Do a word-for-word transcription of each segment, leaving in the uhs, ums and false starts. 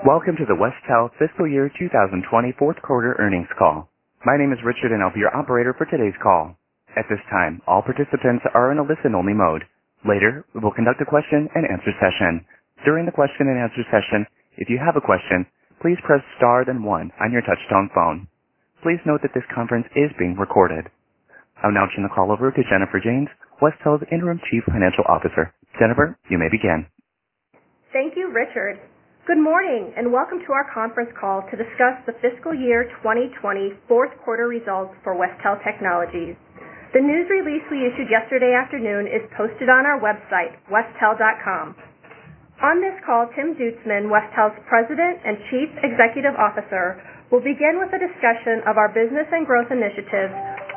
Welcome to the Westel Fiscal Year twenty twenty Fourth Quarter Earnings Call. My name is Richard and I'll be your operator for today's call. At this time, all participants are in a listen-only mode. Later, we will conduct a question and answer session. During the question and answer session, if you have a question, please press star then one on your touch-tone phone. Please note that this conference is being recorded. I'll now turn the call over to Jennifer Janes, Westel's Interim Chief Financial Officer. Jennifer, you may begin. Thank you, Richard. Good morning and welcome to our conference call to discuss the fiscal year twenty twenty fourth quarter results for Westel Technologies. The news release we issued yesterday afternoon is posted on our website, westel dot com. On this call, Tim Dutzman, Westel's President and Chief Executive Officer, will begin with a discussion of our business and growth initiatives.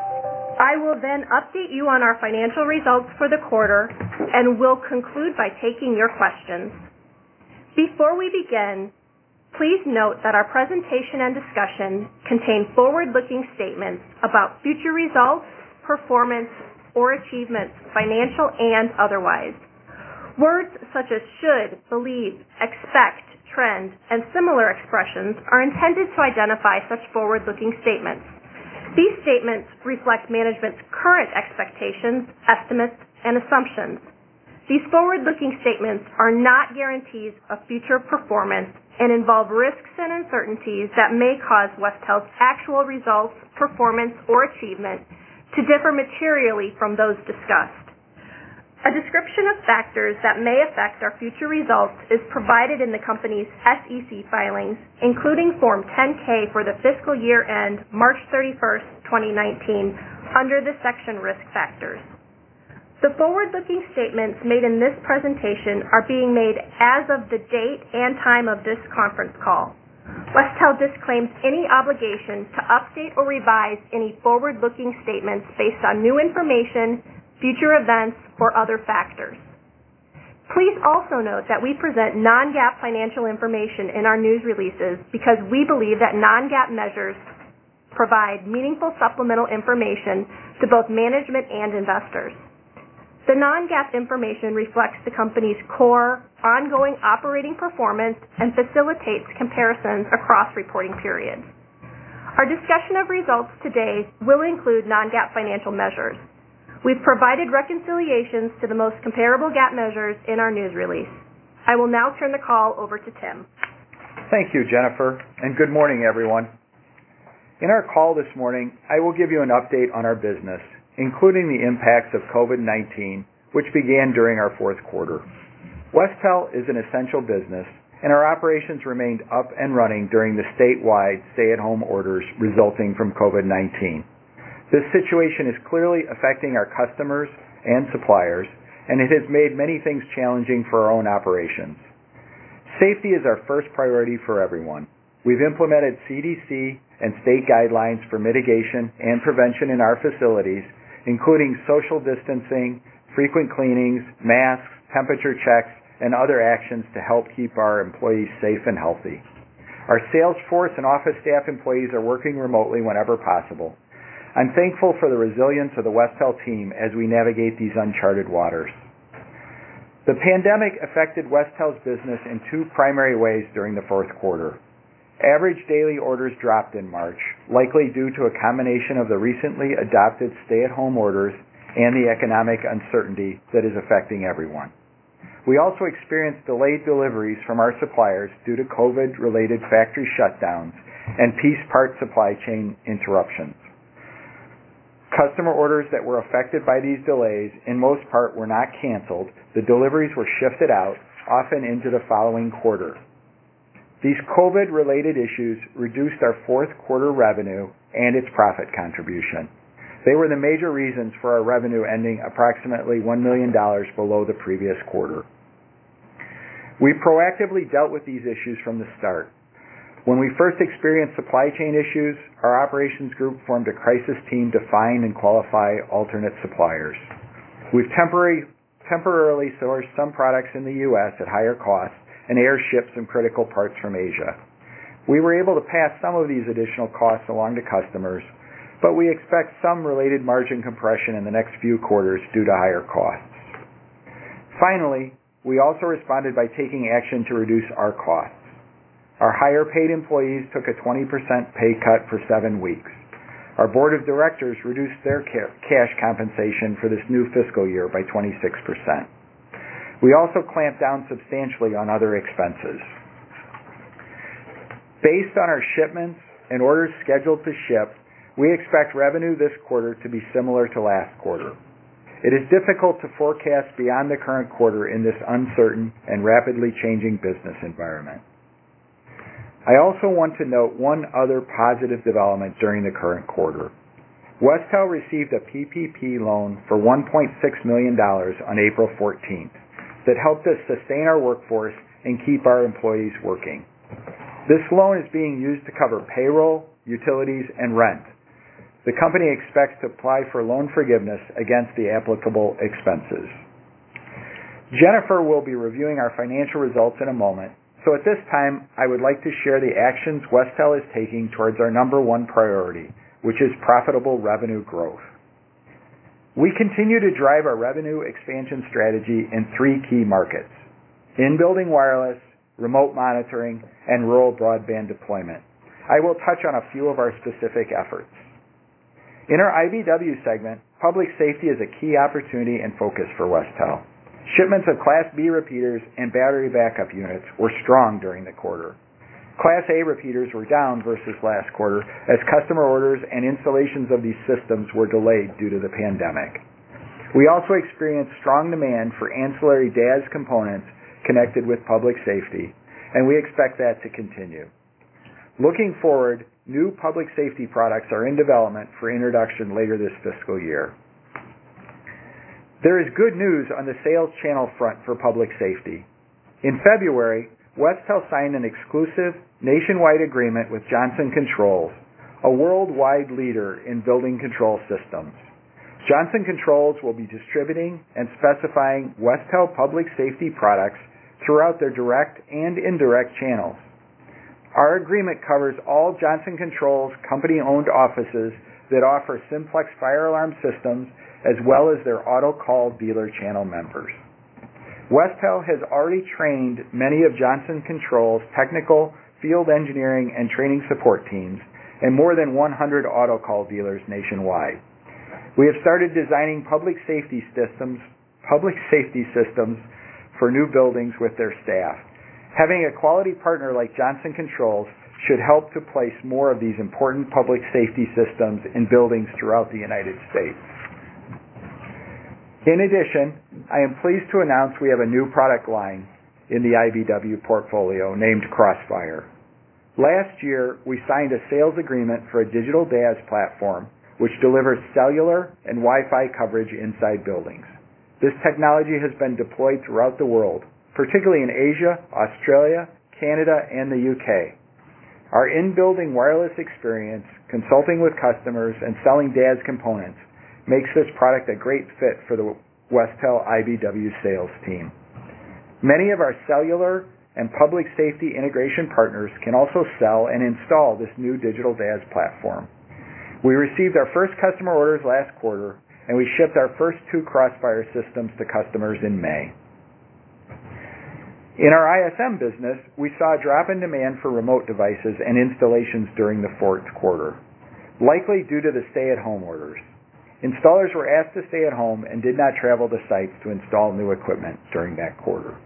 I will then update you on our financial results for the quarter and will conclude by taking your questions. Before we begin, please note that our presentation and discussion contain forward-looking statements about future results, performance, or achievements, financial and otherwise. Words such as should, believe, expect, trend, and similar expressions are intended to identify such forward-looking statements. These statements reflect management's current expectations, estimates, and assumptions. These forward-looking statements are not guarantees of future performance and involve risks and uncertainties that may cause Westel's actual results, performance, or achievement to differ materially from those discussed. A description of factors that may affect our future results is provided in the company's S E C filings, including Form ten K for the fiscal year end March thirty-first, twenty nineteen, under the section Risk Factors. The forward-looking statements made in this presentation are being made as of the date and time of this conference call. Westel disclaims any obligation to update or revise any forward-looking statements based on new information, future events, or other factors. Please also note that we present non-GAAP financial information in our news releases because we believe that non-GAAP measures provide meaningful supplemental information to both management and investors. The non-GAAP information reflects the company's core, ongoing operating performance and facilitates comparisons across reporting periods. Our discussion of results today will include non-GAAP financial measures. We've provided reconciliations to the most comparable GAAP measures in our news release. I will now turn the call over to Tim. Thank you, Jennifer, and good morning, everyone. In our call this morning, I will give you an update on our business, including the impacts of COVID nineteen, which began during our fourth quarter. Westel is an essential business, and our operations remained up and running during the statewide stay-at-home orders resulting from COVID nineteen. This situation is clearly affecting our customers and suppliers, and it has made many things challenging for our own operations. Safety is our first priority for everyone. We've implemented C D C and state guidelines for mitigation and prevention in our facilities, including social distancing, frequent cleanings, masks, temperature checks, and other actions to help keep our employees safe and healthy. Our sales force and office staff employees are working remotely whenever possible. I'm thankful for the resilience of the Westel team as we navigate these uncharted waters. The pandemic affected Westel's business in two primary ways during the fourth quarter. Average daily orders dropped in March, likely due to a combination of the recently adopted stay-at-home orders and the economic uncertainty that is affecting everyone. We also experienced delayed deliveries from our suppliers due to COVID-related factory shutdowns and piece part supply chain interruptions. Customer orders that were affected by these delays, in most part, were not canceled. The deliveries were shifted out, often into the following quarter. These COVID-related issues reduced our fourth quarter revenue and its profit contribution. They were the major reasons for our revenue ending approximately one million dollars below the previous quarter. We proactively dealt with these issues from the start. When we first experienced supply chain issues, our operations group formed a crisis team to find and qualify alternate suppliers. We've temporary, temporarily sourced some products in the U S at higher costs and airship some critical parts from Asia. We were able to pass some of these additional costs along to customers, but we expect some related margin compression in the next few quarters due to higher costs. Finally, we also responded by taking action to reduce our costs. Our higher-paid employees took a twenty percent pay cut for seven weeks. Our board of directors reduced their cash compensation for this new fiscal year by twenty-six percent. We also clamped down substantially on other expenses. Based on our shipments and orders scheduled to ship, we expect revenue this quarter to be similar to last quarter. It is difficult to forecast beyond the current quarter in this uncertain and rapidly changing business environment. I also want to note one other positive development during the current quarter. Westel received a P P P loan for one point six million dollars on April fourteenth that helped us sustain our workforce and keep our employees working. This loan is being used to cover payroll, utilities, and rent. The company expects to apply for loan forgiveness against the applicable expenses. Jennifer will be reviewing our financial results in a moment, so at this time, I would like to share the actions Westel is taking towards our number one priority, which is profitable revenue growth. We continue to drive our revenue expansion strategy in three key markets: in-building wireless, remote monitoring, and rural broadband deployment. I will touch on a few of our specific efforts. In our I B W segment, public safety is a key opportunity and focus for Westel. Shipments of Class B repeaters and battery backup units were strong during the quarter. Class A repeaters were down versus last quarter as customer orders and installations of these systems were delayed due to the pandemic. We also experienced strong demand for ancillary D A S components connected with public safety, and we expect that to continue. Looking forward, new public safety products are in development for introduction later this fiscal year. There is good news on the sales channel front for public safety. In February, Westel signed an exclusive nationwide agreement with Johnson Controls, a worldwide leader in building control systems. Johnson Controls will be distributing and specifying Westel public safety products throughout their direct and indirect channels. Our agreement covers all Johnson Controls company-owned offices that offer simplex fire alarm systems as well as their auto-call dealer channel members. Westel has already trained many of Johnson Controls' technical, field engineering, and training support teams and more than one hundred auto-call dealers nationwide. We have started designing public safety systems, public safety systems for new buildings with their staff. Having a quality partner like Johnson Controls should help to place more of these important public safety systems in buildings throughout the United States. In addition, I am pleased to announce we have a new product line in the I B W portfolio named Crossfire. Last year, we signed a sales agreement for a digital D A S platform which delivers cellular and Wi-Fi coverage inside buildings. This technology has been deployed throughout the world, particularly in Asia, Australia, Canada, and the U K. Our in-building wireless experience, consulting with customers, and selling D A S components makes this product a great fit for the Westel I B W sales team. Many of our cellular and public safety integration partners can also sell and install this new digital D A S platform. We received our first customer orders last quarter, and we shipped our first two Crossfire systems to customers in May. In our I S M business, we saw a drop in demand for remote devices and installations during the fourth quarter, likely due to the stay-at-home orders. Installers were asked to stay at home and did not travel to sites to install new equipment during that quarter.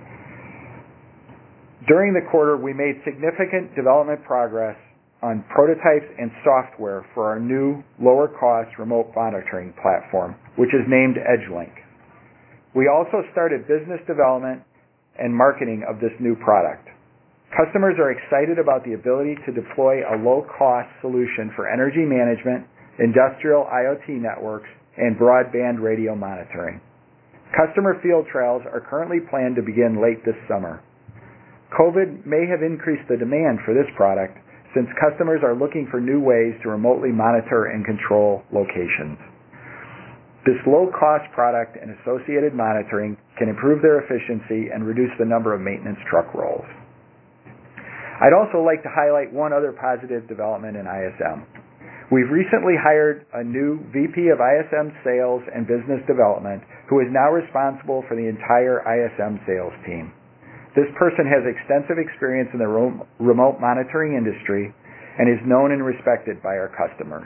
During the quarter, we made significant development progress on prototypes and software for our new lower-cost remote monitoring platform, which is named EdgeLink. We also started business development and marketing of this new product. Customers are excited about the ability to deploy a low-cost solution for energy management, industrial I O T networks, and broadband radio monitoring. Customer field trials are currently planned to begin late this summer. COVID may have increased the demand for this product since customers are looking for new ways to remotely monitor and control locations. This low-cost product and associated monitoring can improve their efficiency and reduce the number of maintenance truck rolls. I'd also like to highlight one other positive development in I S M. We've recently hired a new V P of I S M Sales and Business Development who is now responsible for the entire I S M sales team. This person has extensive experience in the remote monitoring industry and is known and respected by our customers.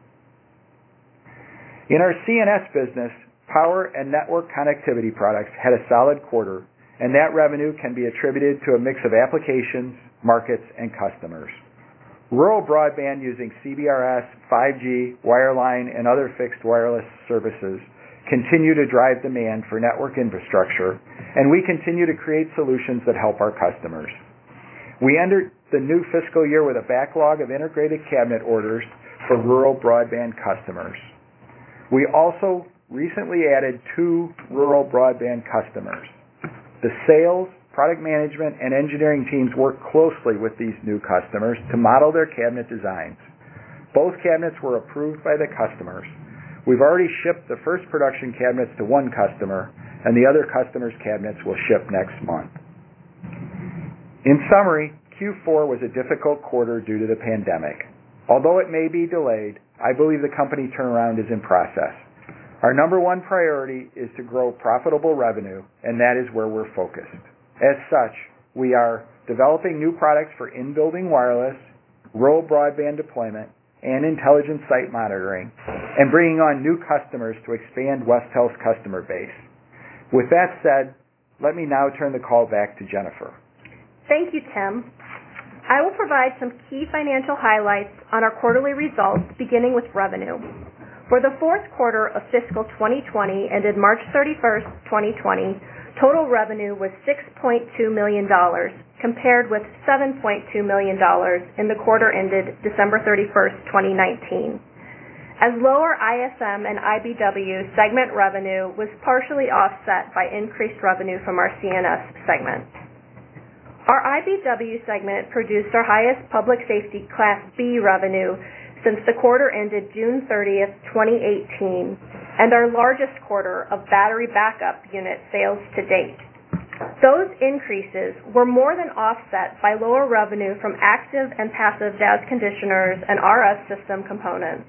In our C N S business, power and network connectivity products had a solid quarter, and that revenue can be attributed to a mix of applications, markets, and customers. Rural broadband using C B R S, five G, wireline, and other fixed wireless services continue to drive demand for network infrastructure, and we continue to create solutions that help our customers. We entered the new fiscal year with a backlog of integrated cabinet orders for rural broadband customers. We also recently added two rural broadband customers. The sales, product management, and engineering teams work closely with these new customers to model their cabinet designs. Both cabinets were approved by the customers. We've already shipped the first production cabinets to one customer, and the other customer's cabinets will ship next month. In summary, Q four was a difficult quarter due to the pandemic. Although it may be delayed, I believe the company turnaround is in process. Our number one priority is to grow profitable revenue, and that is where we're focused. As such, we are developing new products for in-building wireless, rural broadband deployment, and intelligent site monitoring, and bringing on new customers to expand Westel's customer base. With that said, let me now turn the call back to Jennifer. Thank you, Tim. I will provide some key financial highlights on our quarterly results, beginning with revenue. For the fourth quarter of fiscal twenty twenty, ended March thirty-first, twenty twenty, total revenue was six point two million dollars, compared with seven point two million dollars in the quarter ended December thirty-first, twenty nineteen. As lower I S M and I B W segment revenue was partially offset by increased revenue from our C N S segment. Our I B W segment produced our highest public safety Class B revenue since the quarter ended June thirtieth, twenty eighteen, and our largest quarter of battery backup unit sales to date. Those increases were more than offset by lower revenue from active and passive D A S conditioners and R F system components.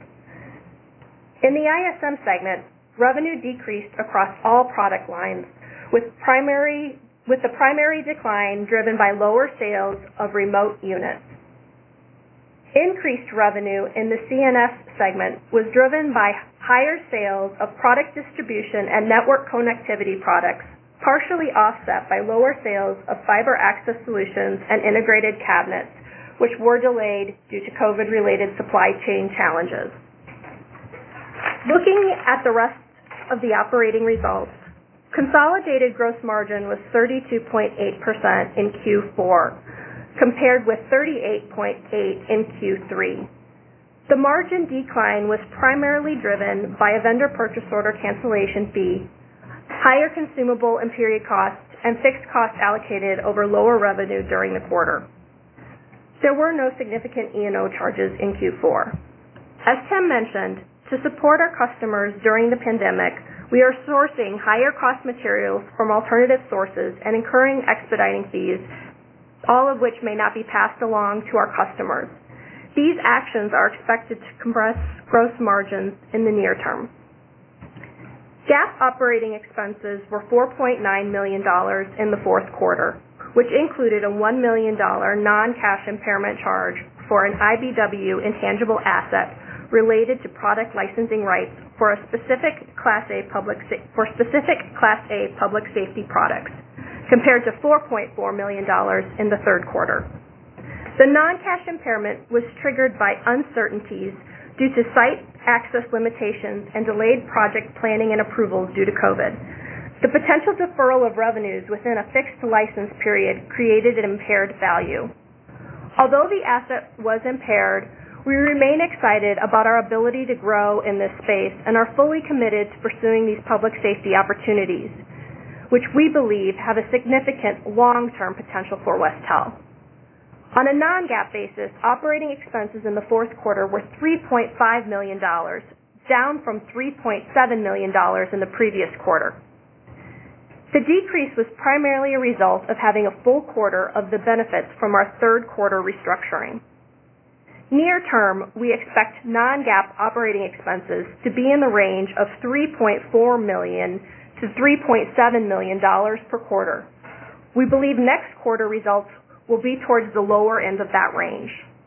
In the I S M segment, revenue decreased across all product lines, with primary with the primary decline driven by lower sales of remote units. Increased revenue in the C N S segment was driven by higher sales of product distribution and network connectivity products, partially offset by lower sales of fiber access solutions and integrated cabinets, which were delayed due to COVID-related supply chain challenges. Looking at the rest of the operating results, consolidated gross margin was thirty-two point eight percent in Q four, compared with thirty-eight point eight percent in Q three. The margin decline was primarily driven by a vendor purchase order cancellation fee, higher consumable and period costs, and fixed costs allocated over lower revenue during the quarter. There were no significant E and O charges in Q four. As Tim mentioned, to support our customers during the pandemic, we are sourcing higher cost materials from alternative sources and incurring expediting fees, all of which may not be passed along to our customers. These actions are expected to compress gross margins in the near term. GAAP operating expenses were four point nine million dollars in the fourth quarter, which included a one million dollars non-cash impairment charge for an I B W intangible asset related to product licensing rights for a specific Class A public sa- for specific Class A public safety products, compared to four point four million dollars in the third quarter. The non-cash impairment was triggered by uncertainties due to site access limitations and delayed project planning and approvals due to COVID. The potential deferral of revenues within a fixed license period created an impaired value. Although the asset was impaired, we remain excited about our ability to grow in this space and are fully committed to pursuing these public safety opportunities, which we believe have a significant long-term potential for Westel. On a non-GAAP basis, operating expenses in the fourth quarter were three point five million dollars, down from three point seven million dollars in the previous quarter. The decrease was primarily a result of having a full quarter of the benefits from our third quarter restructuring. Near term, we expect non-GAAP operating expenses to be in the range of three point four million dollars to three point seven million dollars per quarter, We believe next quarter results will be towards the lower end of that range.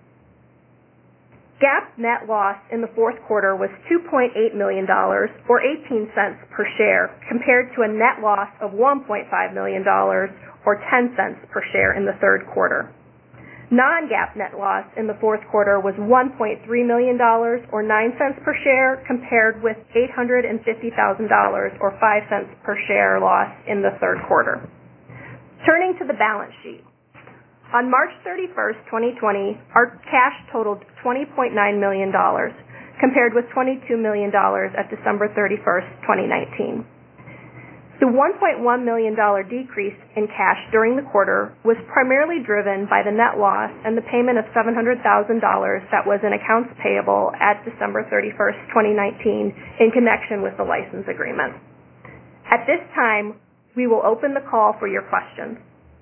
GAAP net loss in the fourth quarter was two point eight million dollars, or eighteen cents per share, compared to a net loss of one point five million dollars, or ten cents per share in the third quarter. Non-GAAP net loss in the fourth quarter was one point three million dollars, or nine cents per share, compared with eight hundred fifty thousand dollars, or five cents per share loss in the third quarter. Turning to the balance sheet. On March thirty-first, twenty twenty, our cash totaled twenty point nine million dollars, compared with twenty-two million dollars at December thirty-first, twenty nineteen. The one point one million dollars decrease in cash during the quarter was primarily driven by the net loss and the payment of seven hundred thousand dollars that was in accounts payable at December thirty-first, twenty nineteen in connection with the license agreement. At this time, we will open the call for your questions.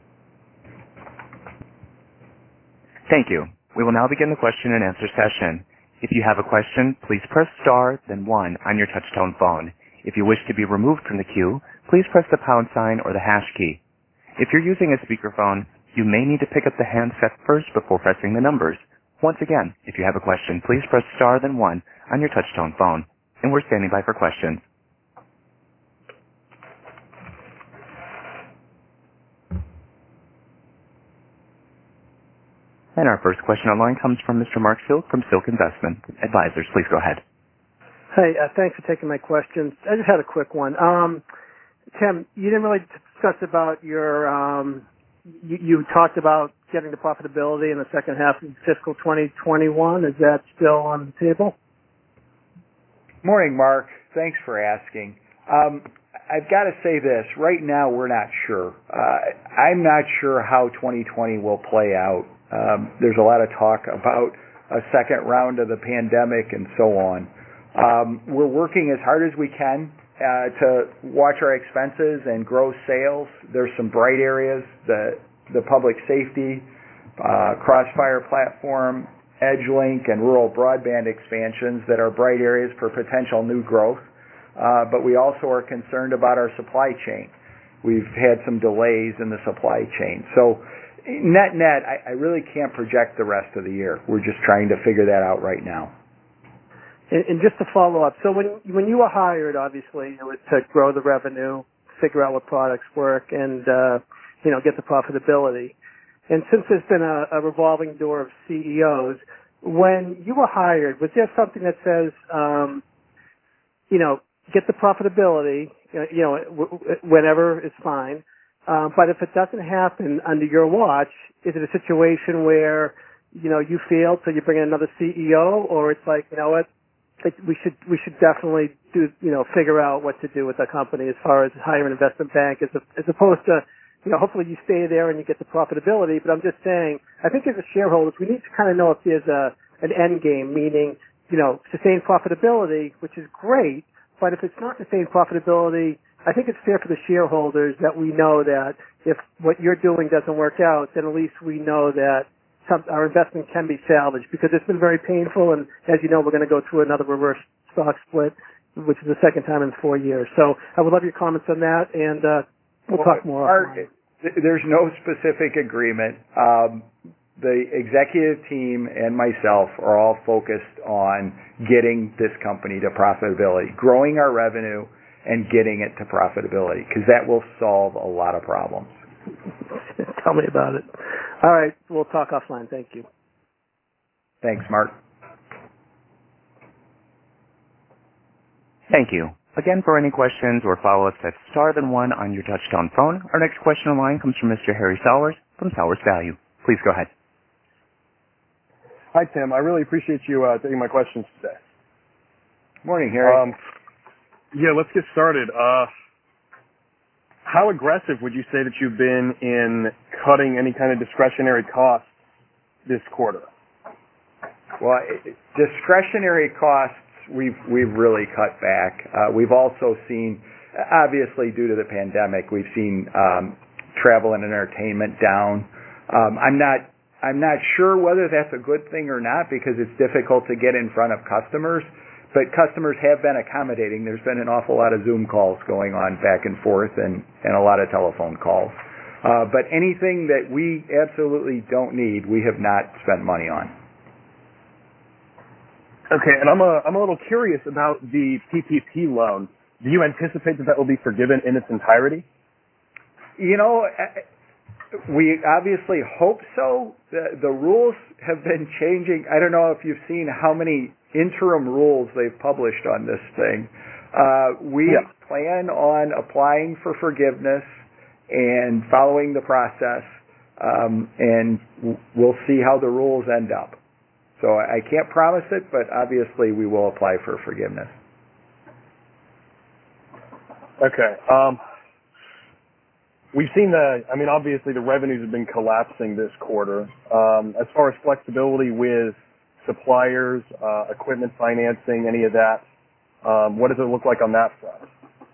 Thank you. We will now begin the question and answer session. If you have a question, please press star, then one on your touch-tone phone. If you wish to be removed from the queue, please press the pound sign or the hash key. If you're using a speakerphone, you may need to pick up the handset first before pressing the numbers. Once again, if you have a question, please press star, then one on your touch-tone phone. And we're standing by for questions. And our first question online comes from Mister Mark Silk from Silk Investment Advisors. Please go ahead. Hey, uh, thanks for taking my questions. I just had a quick one. Um, Tim, you didn't really discuss about your, um, you, you talked about getting to profitability in the second half of fiscal twenty twenty-one. Is that still on the table? Morning, Mark. Thanks for asking. Um, I've got to say this. Right now, we're not sure. Uh, I'm not sure how twenty twenty will play out. Um, there's a lot of talk about a second round of the pandemic and so on. Um, we're working as hard as we can uh, to watch our expenses and grow sales. There's some bright areas, the the public safety, uh, Crossfire platform, EdgeLink, and rural broadband expansions that are bright areas for potential new growth. Uh, but we also are concerned about our supply chain. We've had some delays in the supply chain. So net net, I, I really can't project the rest of the year. We're just trying to figure that out right now. And, and just to follow up, so when when you were hired, obviously it was to grow the revenue, figure out what products work, and uh, you know get the profitability. And since there's been a, a revolving door of C E Os, when you were hired, was there something that says, um, you know, get the profitability, you know, w- w- whenever is fine. Um, but if it doesn't happen under your watch, is it a situation where, you know, you failed, so you bring in another C E O, or it's like, you know what, it, we should we should definitely do, you know, figure out what to do with the company as far as hire an investment bank, as, a, as opposed to, you know, hopefully you stay there and you get the profitability. But I'm just saying, I think as a shareholders, we need to kind of know if there's a an end game, meaning, you know, sustained profitability, which is great, but if it's not sustained profitability, I think it's fair for the shareholders that we know that if what you're doing doesn't work out, then at least we know that some, our investment can be salvaged, because it's been very painful, and as you know, we're going to go through another reverse stock split, which is the second time in four years. So I would love your comments on that, and uh, we'll well, talk more. Our, there's no specific agreement. Um, the executive team and myself are all focused on getting this company to profitability, growing our revenue, and getting it to profitability, because that will solve a lot of problems. Tell me about it. All right, we'll talk offline. Thank you. Thanks, Mark. Thank you. Again, for any questions or follow-ups, that's star then one on your touch-tone phone. Our next question in line comes from Mister Harry Sowers from Sowers Value. Please go ahead. Hi, Tim. I really appreciate you uh, taking my questions today. Morning, Harry. Um, yeah, let's get started. Uh, how aggressive would you say that you've been in cutting any kind of discretionary costs this quarter? Well, discretionary costs, we've we've really cut back. Uh, we've also seen, obviously due to the pandemic, we've seen um, travel and entertainment down. Um, I'm not I'm not sure whether that's a good thing or not, because it's difficult to get in front of customers. But customers have been accommodating. There's been an awful lot of Zoom calls going on back and forth, and, and a lot of telephone calls. Uh, but anything that we absolutely don't need, we have not spent money on. Okay, and I'm a, I'm a little curious about the P P P loan. Do you anticipate that that will be forgiven in its entirety? You know, we obviously hope so. The, the rules have been changing. I don't know if you've seen how many interim rules they've published on this thing. Uh, we yeah. plan on applying for forgiveness and following the process, um, and we'll see how the rules end up. So I can't promise it, but obviously we will apply for forgiveness. Okay. Um, we've seen the, I mean, obviously the revenues have been collapsing this quarter. Um, as far as flexibility with suppliers, uh, equipment financing, any of that, um, what does it look like on that front?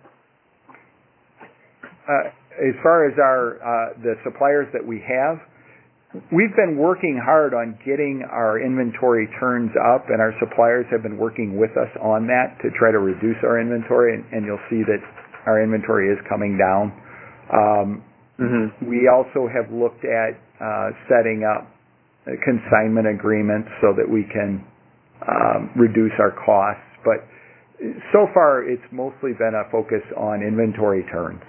Uh, as far as our uh, the suppliers that we have, we've been working hard on getting our inventory turns up, and our suppliers have been working with us on that to try to reduce our inventory, and, and you'll see that our inventory is coming down. Um, mm-hmm. We also have looked at uh, setting up consignment agreements so that we can um, reduce our costs, but so far it's mostly been a focus on inventory turns.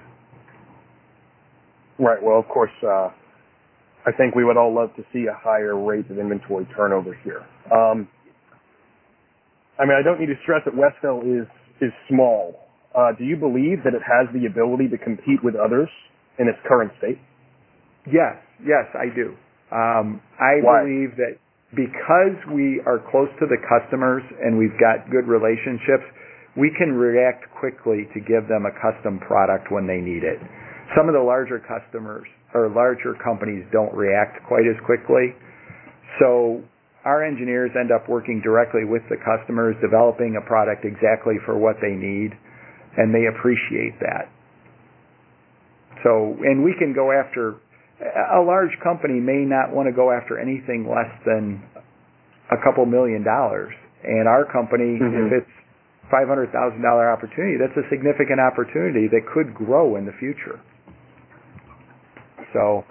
Right. Well, of course, uh, I think we would all love to see a higher rate of inventory turnover here. Um, I mean, I don't need to stress that Westell is is small. Uh, do you believe that it has the ability to compete with others in its current state? Yes, yes, I do. Um, I Why? believe that because we are close to the customers and we've got good relationships, we can react quickly to give them a custom product when they need it. Some of the larger customers or larger companies don't react quite as quickly. So our engineers end up working directly with the customers, developing a product exactly for what they need, and they appreciate that. So, and we can go after, a large company may not want to go after anything less than a couple million dollars. And our company, mm-hmm. if it's five hundred thousand dollars opportunity, that's a significant opportunity that could grow in the future. So,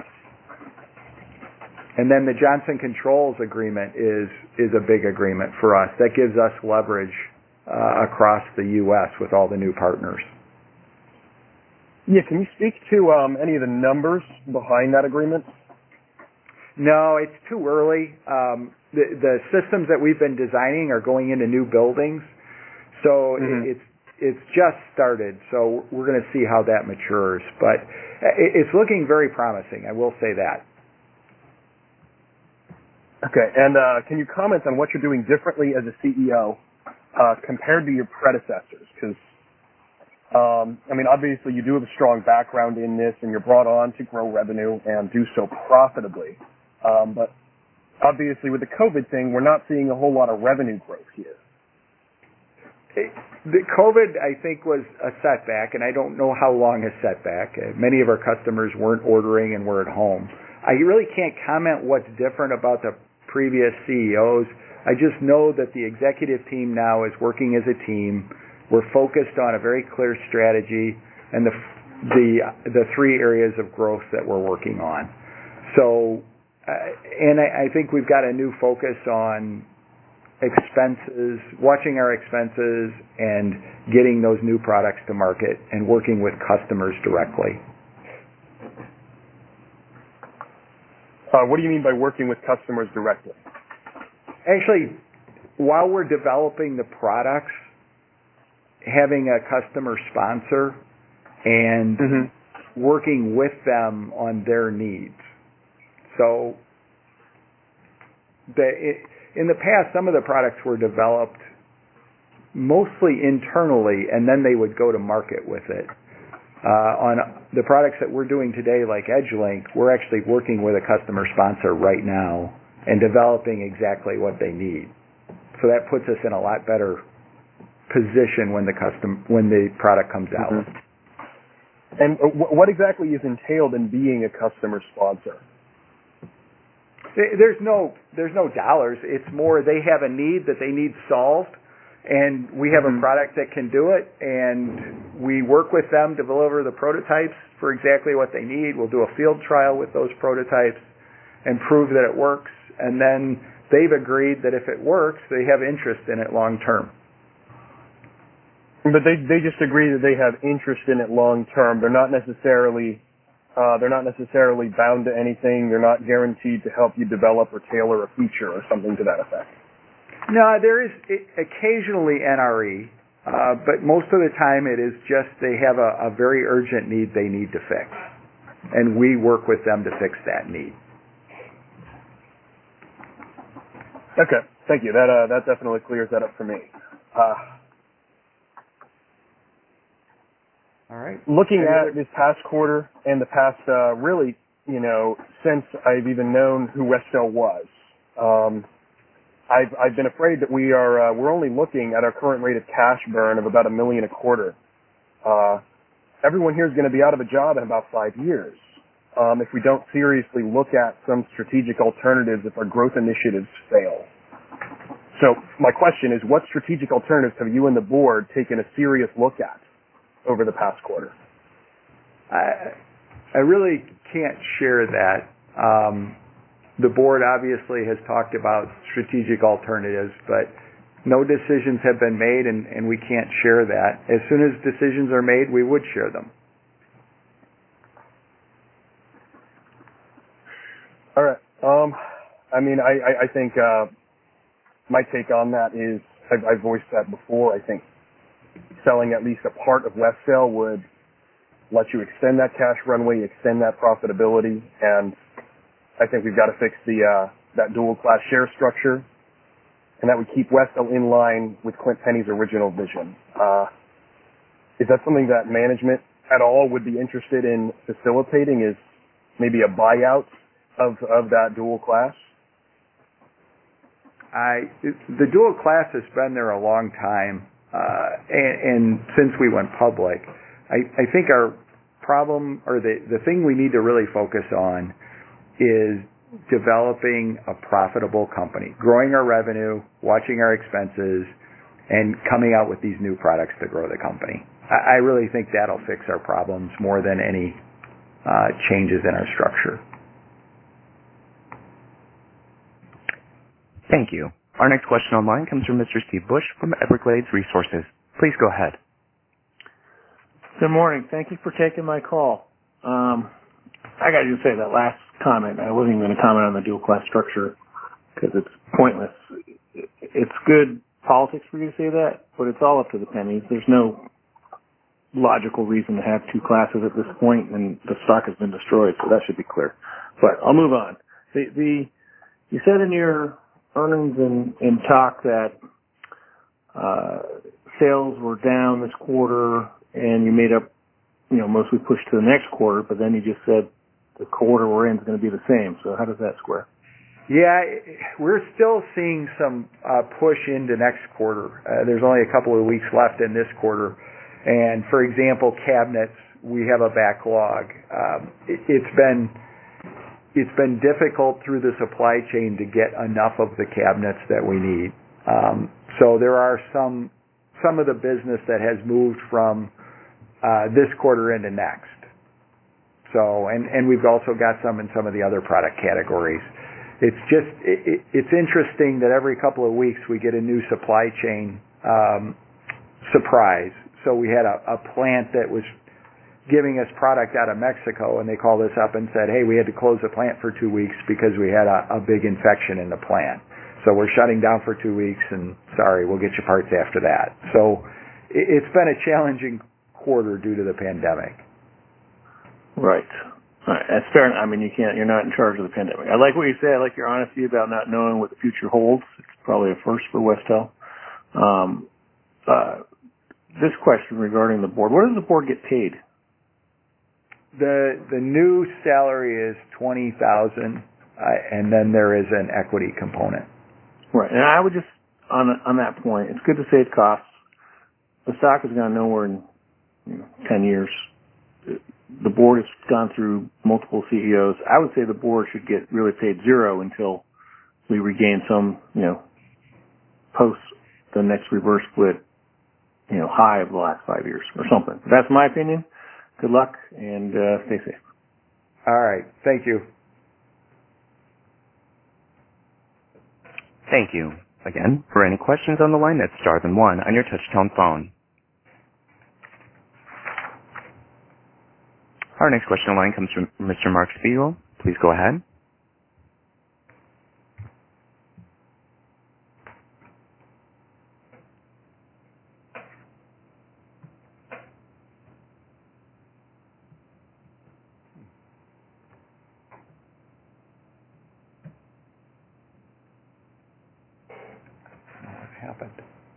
and then the Johnson Controls agreement is is a big agreement for us. That gives us leverage uh, across the U S with all the new partners. Yeah, can you speak to um, any of the numbers behind that agreement? No, it's too early. Um, the, the systems that we've been designing are going into new buildings, so mm-hmm. it's it's just started. So we're going to see how that matures, but it's looking very promising. I will say that. Okay, and uh, can you comment on what you're doing differently as a C E O uh, compared to your predecessors? Because, um, I mean, obviously you do have a strong background in this, and you're brought on to grow revenue and do so profitably. Um, but obviously with the COVID thing, we're not seeing a whole lot of revenue growth here. The COVID, I think, was a setback, and I don't know how long a setback. Many of our customers weren't ordering and were at home. I really can't comment what's different about the previous C E Os. I just know that the executive team now is working as a team. We're focused on a very clear strategy and the the the three areas of growth that we're working on. So, uh, and I, I think we've got a new focus on expenses, watching our expenses, and getting those new products to market and working with customers directly. Uh, what do you mean by working with customers directly? Actually, while we're developing the products, having a customer sponsor and mm-hmm. working with them on their needs. So, the, it, in the past, some of the products were developed mostly internally, and then they would go to market with it. Uh, on the products that we're doing today, like EdgeLink, we're actually working with a customer sponsor right now and developing exactly what they need. So that puts us in a lot better position when the custom when the product comes out. Mm-hmm. And w- what exactly is entailed in being a customer sponsor? There's no there's no dollars. It's more they have a need that they need solved. And we have mm-hmm. a product that can do it, and we work with them to deliver the prototypes for exactly what they need. We'll do a field trial with those prototypes and prove that it works, and then they've agreed that if it works, they have interest in it long term. But they they just agree that they have interest in it long term. They're not necessarily uh, they're not necessarily bound to anything. They're not guaranteed to help you develop or tailor a feature or something to that effect. No, there is occasionally N R E, uh, but most of the time it is just they have a, a very urgent need they need to fix, and we work with them to fix that need. Okay, thank you. That uh, that definitely clears that up for me. Uh, All right. Looking Any at other- this past quarter and the past, uh, really, you know, since I've even known who Westel was, um, I've I've been afraid that we are uh, we're only looking at our current rate of cash burn of about a million a quarter. Uh, everyone here is going to be out of a job in about five years um, if we don't seriously look at some strategic alternatives if our growth initiatives fail. So my question is, what strategic alternatives have you and the board taken a serious look at over the past quarter? I, I really can't share that. Um, the board obviously has talked about strategic alternatives, but no decisions have been made, and, and we can't share that. As soon as decisions are made, we would share them. All right. Um, I mean, I, I, I think uh, my take on that is, I've, I've voiced that before, I think selling at least a part of Westel would let you extend that cash runway, extend that profitability, and I think we've got to fix the uh, that dual class share structure, and that would keep Westel in line with Clint Penny's original vision. Uh, is that something that management at all would be interested in facilitating? Is maybe a buyout of of that dual class? I the dual class has been there a long time. Uh, and, and since we went public, I, I think our problem, or the, the thing we need to really focus on, is developing a profitable company, growing our revenue, watching our expenses, and coming out with these new products to grow the company. I, I really think that'll fix our problems more than any uh, changes in our structure. Thank you. Our next question online comes from Mister Steve Bush from Everglades Resources. Please go ahead. Good morning. Thank you for taking my call. Um, I got to just say that last comment, I wasn't even going to comment on the dual class structure because it's pointless. It's good politics for you to say that, but it's all up to the pennies. There's no logical reason to have two classes at this point, and the stock has been destroyed, so that should be clear. But I'll move on. The, the you said in your earnings and, and talk that uh, sales were down this quarter, and you made up, you know, mostly pushed to the next quarter, but then you just said the quarter we're in is going to be the same. So how does that square? Yeah, we're still seeing some uh, push into next quarter. Uh, there's only a couple of weeks left in this quarter. And for example, cabinets, we have a backlog. Um, it, it's been it's been difficult through the supply chain to get enough of the cabinets that we need. Um, so there are some some of the business that has moved from uh, this quarter into next. So and, and we've also got some in some of the other product categories. It's just it, it, it's interesting that every couple of weeks we get a new supply chain um, surprise. So we had a, a plant that was giving us product out of Mexico, and they called us up and said, hey, we had to close the plant for two weeks because we had a, a big infection in the plant. So we're shutting down for two weeks, and sorry, we'll get you parts after that. So it, it's been a challenging quarter due to the pandemic. Right. All right. That's fair. I mean, you can't, you're not in charge of the pandemic. I like what you say. I like your honesty about not knowing what the future holds. It's probably a first for Westel. Um, uh, this question regarding the board, what does the board get paid? The the new salary is twenty thousand, uh, and then there is an equity component. Right, and I would just on on that point, it's good to save costs. The stock has gone nowhere in you know, ten years. The board has gone through multiple C E Os. I would say the board should get really paid zero until we regain some you know post the next reverse split, you know, high of the last five years or something. That's my opinion. Good luck and uh, stay safe. All right. Thank you. Thank you. Again, for any questions on the line, that's star then one on your touch-tone phone. Our next question on the line comes from Mister Mark Spiegel. Please go ahead. What happened?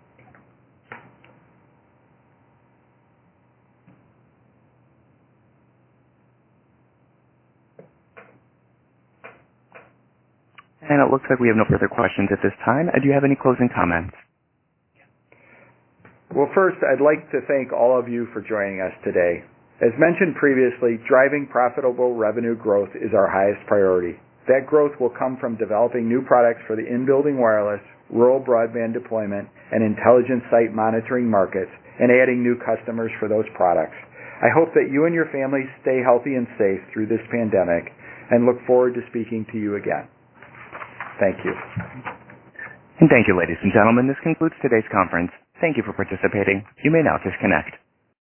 And it looks like we have no further questions at this time. Do you have any closing comments? Well, first, I'd like to thank all of you for joining us today. As mentioned previously, driving profitable revenue growth is our highest priority. That growth will come from developing new products for the in-building wireless, rural broadband deployment, and intelligent site monitoring markets, and adding new customers for those products. I hope that you and your families stay healthy and safe through this pandemic, and look forward to speaking to you again. Thank you. And thank you, ladies and gentlemen. This concludes today's conference. Thank you for participating. You may now disconnect.